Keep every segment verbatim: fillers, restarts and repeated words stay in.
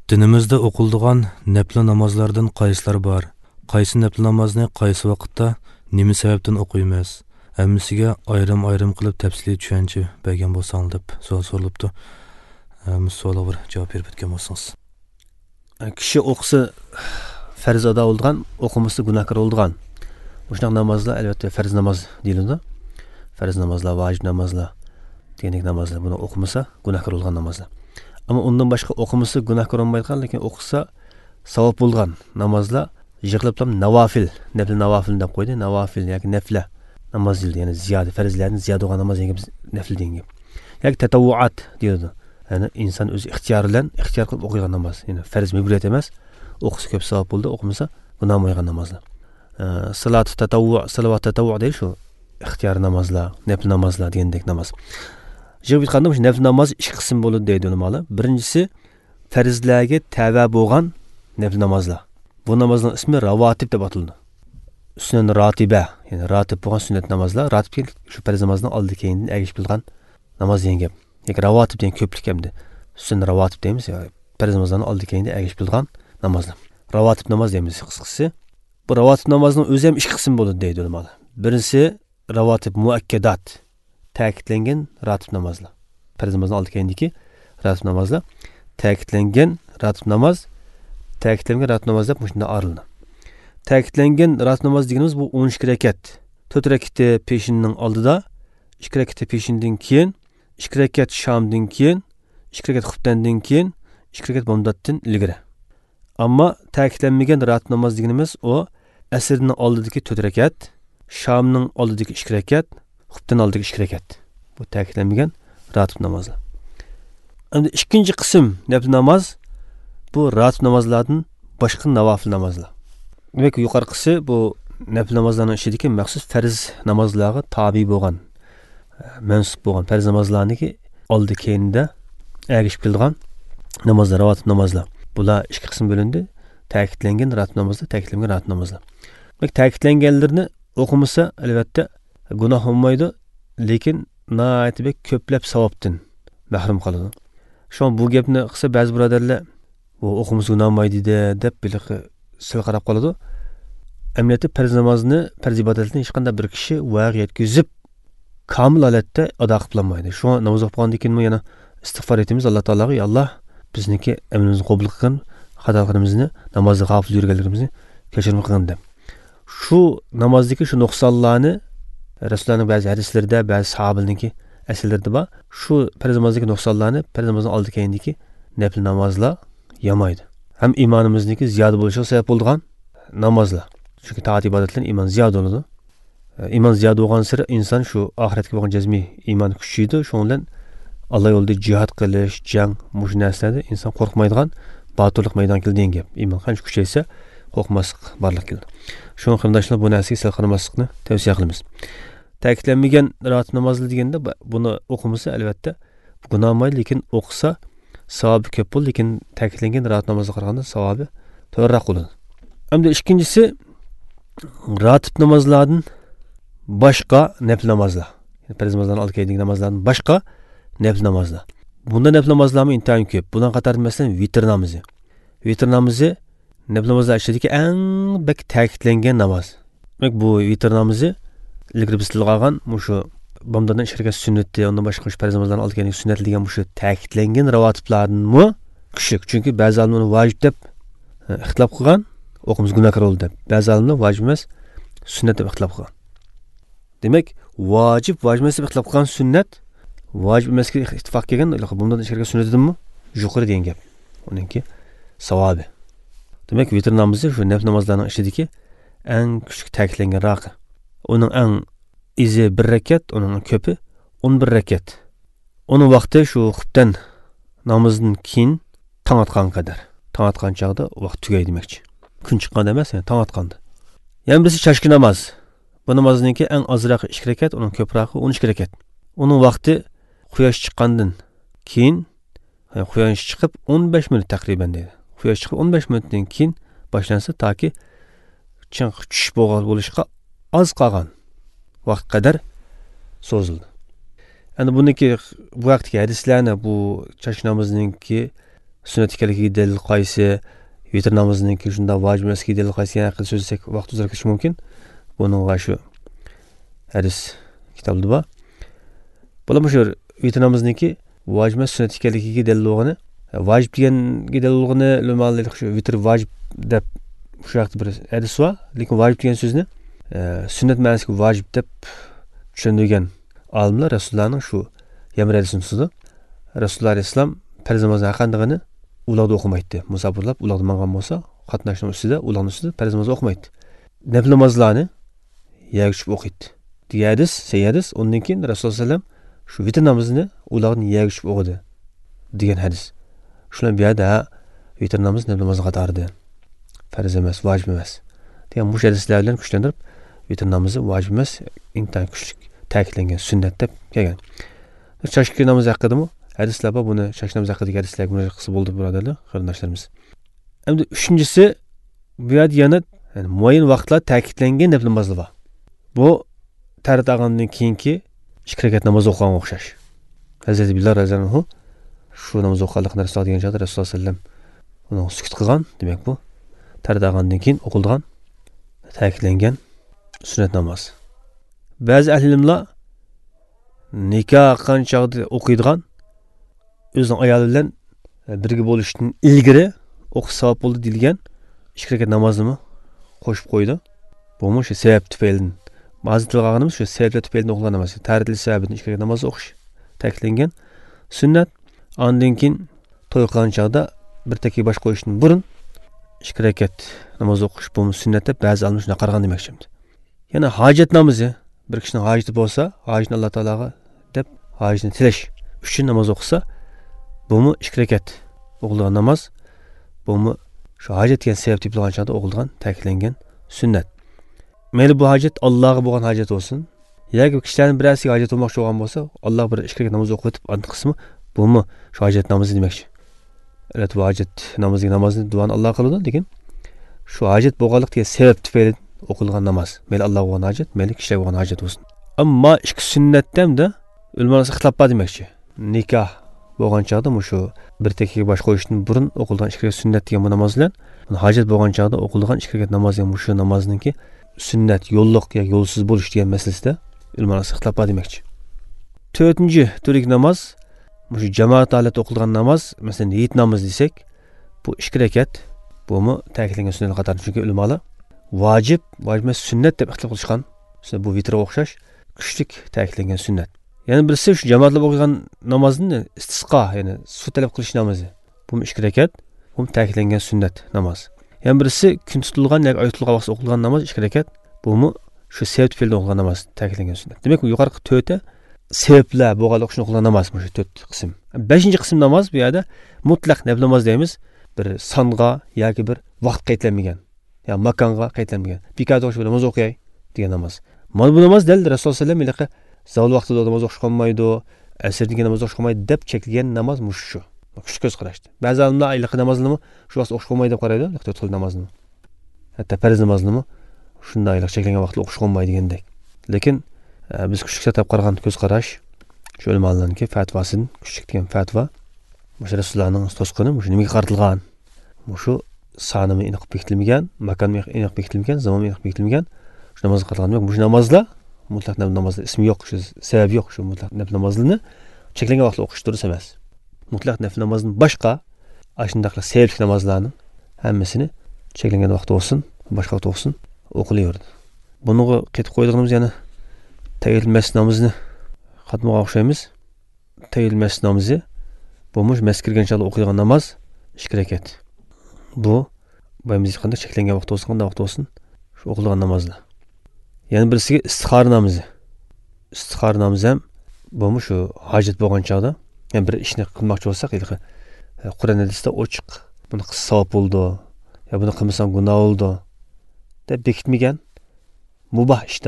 Dinimizde okulduğan nafil namazlardan qaysilar var? Qaysi nafil namozni qaysi vaqtda, nima sababdan o'qiymiz? Hammasiga ayrim-ayrim qilib tafsiliy tushuncha bergan bo'lsangiz deb savol so'ralibdi. Musolga bir javob berib o'tgan bo'lsangiz. Kishi o'qisa farz ado bo'lgan, o'qimasa gunohkor bo'lgan. Bunaqa namozlar albatta farz namoz deyiladi. Farz namozlar, vojib namozlar, denik namozlar buni o'qimasa gunohkor bo'lgan namozlar. Ama ondan başka okumasa günahkar olmaydigan, lekin o'qisa savob bo'lgan namozlar yig'ilib navafil, nafil navafil deb qo'ydi, navafil yoki nafla namoz deyildi, ya'ni ziyoda farzlardan ziyoda bo'lgan namoz degan biz nafil deymiz. Yoki tatavvuat deyildi. Ya'ni inson o'z ixtiyori bilan ixtiyor qilib o'qigan namoz, ya'ni farz ma'muriyat emas, o'qisa ko'p savob bo'ldi, o'qimasa gunoh bo'lgan namozlar. Salat tatavvu, salovat tatavvu deyil shu ixtiyor namozlar, nafil namozlar degandek namoz. Javob etganda bu nafil namoz ikki qism bo'ladi deydi ular. Birinchisi farzlarga tava bo'lgan nafil namozlar. Bu namozning ismi ravotib deb ataladi. Sunan rotiba, ya'ni rotib bo'lgan sunnat namozlar, rotib shu farz namozning oldi keyindan ergishib bilgan namoz degan gap. Yoki ravotib degan ko'plik hamda. Sunan ravotib deymiz, farz namozlarning oldi keyindan ergishib bilgan namozlar. Ravotib namoz deymiz qisqasi. Bu ravotib namozning o'zi ham ikki qism bo'ladi deydi ular. Birinchisi ravotib muakkadat, ta'kidlangan ratib namozlar. Farz namozning oldi keyindagi ratib namozlar, ta'kidlangan ratib namoz, ta'kidlangan ratib namoz deb shunday ayrıladi. Ta'kidlangan ratib namoz deganimiz bu o'n ikki rakat. to'rt rakati peshinning oldida, ikki rakati peshindan keyin, ikki rakat shomdan keyin, ikki rakat xuftandan keyin, ikki rakat bomdoddan ilgari. Ammo ta'kidlanmagan ratib namoz deganimiz o asrning oldidagi to'rt rakat, shomning oldidagi ikki rakat, xuftan oldidagi ikki rakat. Bu ta'kidlanmagan ratib namozlar. Endi ikkinchi qism nafil namoz bu ratib namozlardan boshqa navafil namozlar. Demak, yuqorqisi bu nafil namozlarning ichidagi maxsus farz namozlarga tabi bo'lgan, mansub bo'lgan farz namozlarniki oldi keyinda ergishib kelgan namozlar, ratib namozlar. Bular ikki qism bo'lindi. Ta'kidlangan ratib namozlar, ta'kidlangan ratib namozlar. Demak, ta'kidlanganlarni o'qimasa albatta gunoh olmaydi, lekin naatibek ko'plab savobdan mahrum qoladi. Shu bu gapni qilsa ba'zi birodarlar bu o'qimiz gunoh olmaydi deb biliqi sil qarab qoladi. Amniyati farz namozni, farz ibodatni hech qanday bir kishi vaqt yetkazib kamil holatda ado qilolmaydi. Shu namoz o'qigandan keyin yana istig'for etamiz Alloh taologa, "Ya Alloh, bizniki amalimizni qabul qilgin, xatolarimizni, namozda g'afil yurganligimizni kechirib qilgin" deb. Shu namozdagi shu nuqsonlarni Rasulullohning ba'zi hadislarida, ba'zi sahobalarningki asarlarida bor. Shu farz namozdagi nuqsonlarni farz namozning oldi keyindagi nafil namozlar yamaydi. Ham iymonimizniki ziyoda bo'lishiga sabab bo'lgan namozlar. Chunki taat ibodatlar iymon ziyoda bo'ladi. Iymon ziyoda bo'lgan sari inson shu oxiratga bo'lgan jazmiy iymon kuchaydi. Shu bilan Alloh yo'lida jihad qilish, jang, mush narsalarda inson qo'rqmaydigan botirlik maydon keldigan gap. Iymon qancha kuchaysa, qo'rqmaslik barlik keldi. Shuning qarindoshlar bu narsaga sal qaramaslikni tavsiya qilamiz. Ta'kidlanmagan ratib namozlar deganda buni o'qimasa albatta gunoh olmaydi, lekin o'qisa savobi ko'p bo'ladi, lekin ta'kidlangan ratib namozga qaraganda savobi to'g'riroq bo'ladi. Hamda ikkinchisi ratib namozlardan boshqa nafil namozlar. Ya'ni farz namozlardan oldi keyingi namozlardan boshqa nafil namozlar. Bunda nafil namozlarmi intayin ko'p. Bundan qator masalan vitr namozi. Vitr namozi nafil namozlar ichidagi eng bek ta'kidlangan namoz. Demak, bu vitr namozi ilgari biz tilga olgan mushu bomdoddan ishraga sunnati, undan boshqa farz namozlardan oldi keyingi sunnat degan mushu ta'kidlangan ravotiblardanmi kuchli. Chunki ba'zi olimlar vojib deb ixtilof qilgan, o'qimiz gunohkor bo'ldi deb. Ba'zi olimlar vojib emas, sunnat deb ixtilof qilgan. Demak, vojib, vojib emas deb ixtilof qilgan sunnat, vojib emasga ittifoq kelgan, bomdoddan ishraga sunnatidanmi yuqori degan gap. Uningki savobi. Demak, vitr namozi shu nafil namozlarning ichidagi eng kuchli ta'kidlangan raqi. Onun eng izi bir rakat, onun ko'pi o'n bir rakat. Onun vaqti shu xuftan namozdan keyin tong atgan qadar. Tong atgan chaqda vaqt tugaydi demakchi. Kun chiqqanda emas, yani tong atganda. Yana birisi chashki namoz. Bu namozniki eng ozroqi ikki rakat, onun ko'proqi o'n ikki rakat. Onun vaqti quyosh chiqqandan keyin, yani quyosh chiqib o'n besh minut taqriban deydi. Quyosh chiqib o'n besh minutdan keyin boshlansa toki ching tush bo'lgan bo'lishga az qolgan vaqt qadar so'zildi. Endi buniki bu vaqtga hadislarni bu chash namozininki sünnet ekanligiga dalil qaysi, vitr namozininki shunda vojib emasligiga dalil qaysi yana haqida so'zlasak vaqt uzar ketishi mumkin. Buningga shu hadis kitobida bor. Bular shu vitr namozininki vojib emas sünnet ekanligiga dalil bo'lgani, vojib deganga dalil bo'lgani ulamalik shu vitr vojib deb shu vaqtda bir hadis bor, lekin vojib degan so'zni sünnet ma'nosiga vojib deb tushundirgan olimlar Rasulullohning shu yamir hadisini tutdi. Rasululloh alayhisalom farz namozni haqandigini ularda o'qimaydi. Musofirlar ularda mangan bo'lsa, qatnashning ustida, ularning ustida farz namozni o'qimaydi. Nafl namozlarni yagishib o'qiydi. Degan hadis, sahih hadis. Undan keyin Rasululloh sallam shu vitr namozini ularni yagishib o'qidi degan hadis. Shular bu yerda vitr namozi nafl namozi qatorida. Farz emas, vojib emas. Degan bu hadislar bilan kuchlantirib vitr namozi vojib emas, intan kuchli ta'kidlangan sunnat deb kelgan. Chashki namozi haqida hadislar bor, buni chashki namozi haqidagi hadislarga murojaat qilsa bo'ldi, birodarlar, qarindoshlarimiz. Endi uchinchisi bu yerda yana yani muayyan vaqtlar ta'kidlangan nafl namozlar bor. Bu tarat ag'andan keyingi ikki rakat namoz o'qiganga o'xshash. Hazrat Bilal radhiyallohu anhu shu namoz o'qiganlikni Rasululloh degan chog'da Rasululloh sallam uni sukut qilgan, demak bu tarat ag'andan keyin o'qilgan ta'kidlangan sunnat namoz. Ba'zi ahli ilmlar nikoh qanchaqda o'qiydigan o'zining ayoli bilan birga bo'lishdan ilgari o'qish savob bo'ldi deyilgan ikki rakat namozni qo'shib qo'ydi. Bu shu sabab tufaylidan ba'zi tilg'animiz shu sabablar tufaylidan o'qilgan namoz. Ta'rifli sababidan ikki rakat namoz o'qish ta'kidlangan sunnat. Ondan keyin to'y qilgan chog'da bir taka bosh qo'yishdan burun ikki rakat namoz o'qish bu sunnatda ba'zi olimlar shunday qaragan demoqchi. Yana hojat namozi, bir kishining hojati bo'lsa, hojatni Alloh taologa deb hojatni tilash uchun namoz o'qisa, bumi ikki rakat o'qilgan namoz, bumi shu hojat degan sabab deb bo'lgan chog'da o'qilgan ta'kidlangan sunnat. Mayli bu hojat Allohga bo'lgan hojat bo'lsin, yoki kishilarning birasiga hojat bo'lmoqchi bo'lgan bo'lsa, Alloh bir ikki rakat namoz o'qib o'tib, aniq qismi bumi shu hojat namozi demoqchi. Albatta bu hojat namoziga namozni duoni Alloh qiladi, lekin shu hojat bo'lganlik degan sabab tufayli o'qilgan namoz. Mayli Alloh bo'lgan hojat, mayli kishilar bo'lgan hojat bo'lsin. Ammo ikki sunnatdan-da ulamalar ixtilof bor demoqchi. Nikoh bo'lgan chog'da shu bir takaga bosh qo'yishdan burun o'qilgan ikki rakat sunnat degan bu namoz bilan hojat bo'lgan chog'da o'qilgan ikki rakat namoz ham shu namozningki sunnat yo'lliq yoki yo'lsiz bo'lish degan masalasida ulamalar ixtilof bor demoqchi. to'rtinchi turlik namoz shu jamoat holatda o'qilgan namoz, masalan, yit namoz desak, bu ikki rakat bumi ta'kidlangan sunnat qatorida. Chunki ulamalar vojib, vojib emas sunnat deb ixtilof qilishgan. Masalan, bu vitrga o'xshash kuchlik ta'kidlangan sunnat. Yana birisi shu jamoatlar o'qigan namozni istisqo, ya'ni suv talab qilish namozi. Bu ikki rakat, bu ta'kidlangan sunnat namoz. Yana birisi kun tutilgan yoki oy tutilgan vaqtda o'qilgan namoz ikki rakat, bu shu sabab tufayli o'qilgan namoz ta'kidlangan sunnat. Demak, bu yuqorqi to'rtta sebablar bo'lganlik uchun o'qilgan namoz shu to'rt qism. beshinchi qism namoz bu yerda mutlaq nafl namoz deymiz. Bir songa yoki bir vaqt qaydlanmagan, yoki makonga qaydlanmagan. Bekatda o'qish namoz o'qiyay degan namoz. Mana bu namoz dal Rasululloh sallallohu alayhi vasallam zavol vaqtida namoz o'qish qolmaydi, asrda namoz o'qish qolmaydi deb chekilgan namoz shu. Shu ko'z qarashdi. Ba'zi olimlar ayliq namozini shu vaqt o'qish qolmaydi deb qaraydi, to'rt xil namozni. Hatto farz namozni shunday ayliq chekilgan vaqtda o'qish qolmaydi degandek. Lekin biz kuchlikda tab qaragan ko'z qarash shu olimlarning fatvosin, kuchlik degan fatvo o'sha Rasulullohning to'sqini shu nimaga qaratilgan? Shu sonimi aniq bekitilmagan, makonni aniq bekitilmagan, zamonni aniq bekitilmagan shu namoz qilgan. Bu namozlar mutlaq namozlar ismi yo'q, shu sabab yo'q, shu mutlaq nafl namozini cheklangan vaqtda o'qish durust emas. Mutlaq nafl namozining boshqa ashundaqli sababli namozlarning hammasini cheklangan vaqtda bo'lsin, boshqa vaqtda bo'lsin o'qilaverdi. Buniga ketib qo'ydigimiz yana tayyil masjid namozni xatmoga o'xshaymiz. Tayyil masjid namozi bu mush masjid kirgan chog'da o'qilgan namoz ikki rakat. Bu bayimiz qanday cheklangan vaqtda bo'lsin, qanday vaqtda bo'lsin shu o'qilgan namozlar. Yana birisiga istixora namozi. Istixora namozi ham bu shu hojat bo'lgan chog'da, yani bir ishni qilmoqchi bo'lsak, Qur'on hadisda ochiq, buni qilsa savob bo'ldi, yo buni qilmasam gunoh bo'ldi deb bekitmagan mubah ishda,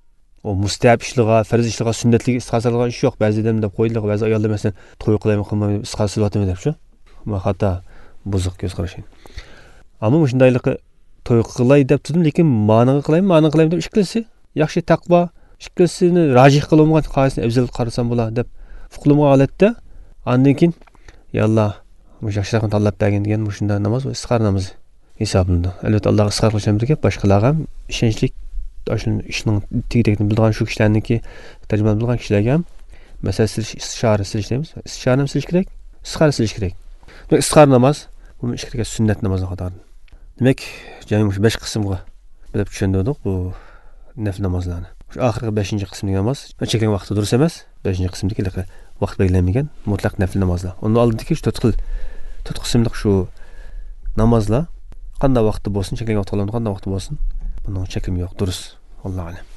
o mustahab ishlarga, farz ishlarga, sunnatlik istixora qilgan ish yo'q. Ba'zi odam deb qo'ydilar, ba'zi ayollar masalan to'y qilaymi, qilmaymi, istixora qilyaptimi deb shu. Bu xato, buzuq ko'z qarash. Ammo shundaylikqa to'y qilay deb turdim, lekin ma'noga qilaymi, ma'noga qilaymi deb ish qilsa, yaxshi taqvo, ishqilsini rajih qilolmagan qoidasini afzal qarasam bo'lar deb fuqlama holatda, ondan keyin ya Alloh, Mush yaxshiroqni tanlab bergan degan mushunda namoz va istixora namozi hisoblanadi. Albatta Allohga istixora qilishdan birga boshqalarga ham ishonchlik ashuni ishning tegidagini bilgan shu kishilarniki tarjimon bilgan kishilarga ham masala silish istishora silish deymiz. Istishora silish kerak, istixora silish kerak. Demak istixora namoz bu ishkirga sunnat namozni qatori. Demak, jami mush besh qismga bilib tushundik bu nafl namozlarni. Shu oxirgi beshinchi qismdagi namoz cheklangan vaqtda durust emas. beshinchi qismdagi vaqt belgilanmagan mutlaq nafl namozlar. Unda oldidagi to'rt xil to'rt qismlik shu namozlar qanday vaqtda bo'lsin, cheklangan vaqtda qanday vaqtda bo'lsin, buning cheklimi yo'q, durust. Allohu a'lam.